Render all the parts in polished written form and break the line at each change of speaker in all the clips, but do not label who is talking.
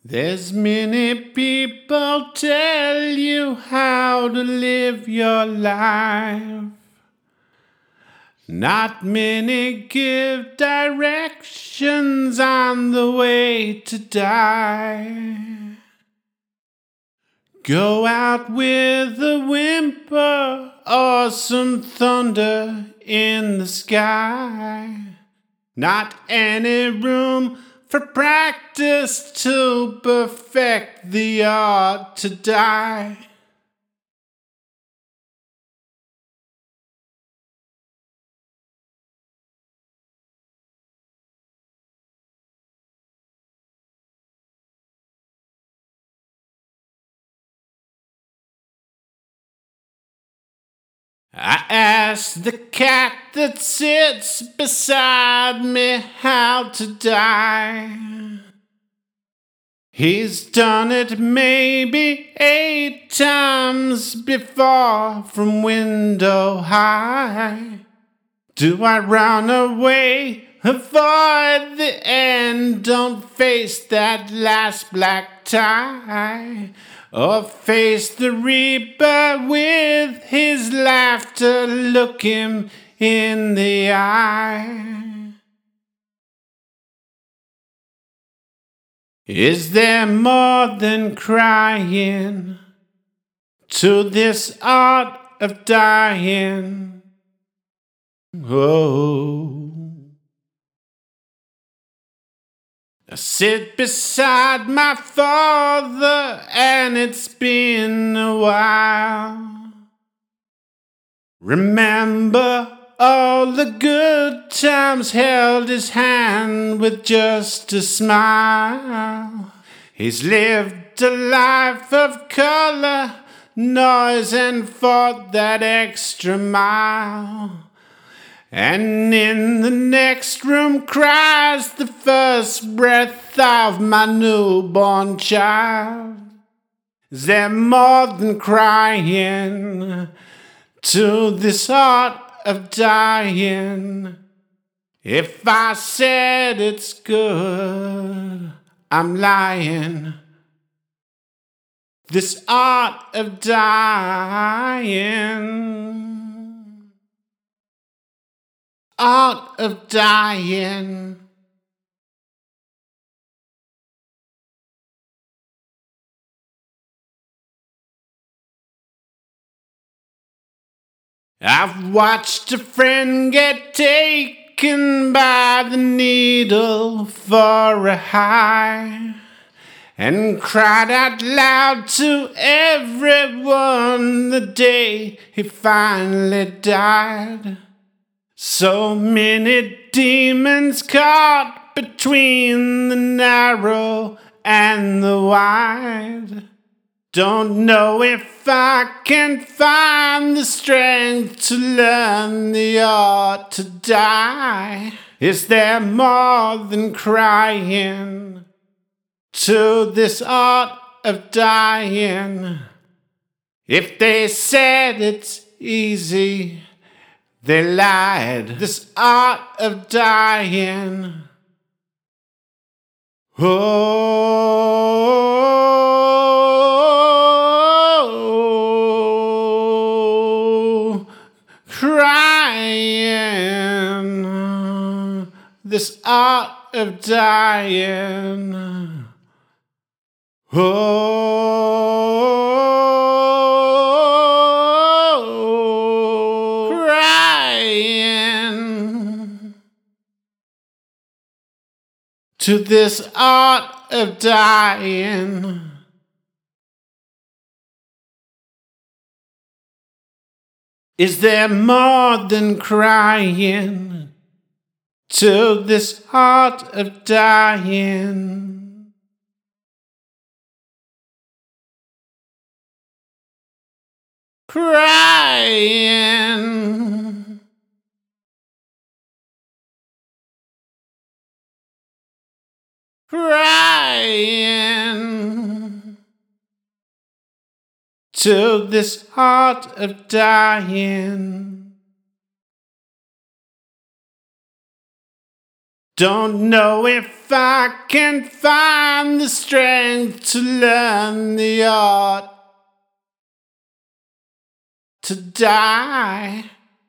There's many people tell you how to live your life. Not many give directions on the way to die. Go out with a whimper or some thunder in the sky. Not any room for practice to perfect the art to die. I asked the cat that sits beside me how to die. He's done it maybe 8 times before from window high. Do I run away, avoid the end, don't face that last black tie? Or face the reaper with his laughter, look him in the eye? Is there more than crying to this art of dying? Oh, I sit beside my father and it's been a while. Remember all the good times, held his hand with just a smile. He's lived a life of color, noise, and fought that extra mile. And in the next room cries the first breath of my newborn child. Is there more than crying to this art of dying? If I said it's good, I'm lying. This art of dying. Art of dying. I've watched a friend get taken by the needle for a high, and cried out loud to everyone the day he finally died. So many demons caught between the narrow and the wide. Don't know if I can find the strength to learn the art to die. Is there more than crying to this art of dying? If they said it's easy, they lied. This art of dying. Oh, crying. This art of dying. Oh, crying to this art of dying. Is there more than crying to this art of dying? Crying crying to this art of dying. Don't know if I can find the strength to learn the art to die.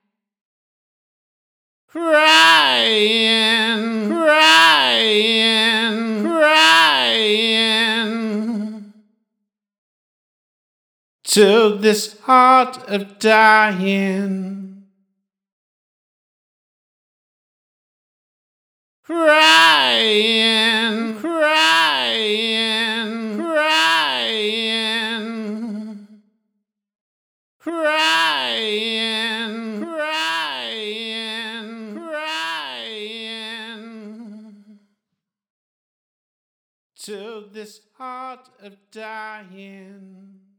Crying, crying, crying to this art of dying. Crying, crying, crying, crying, crying, crying to this art of dying.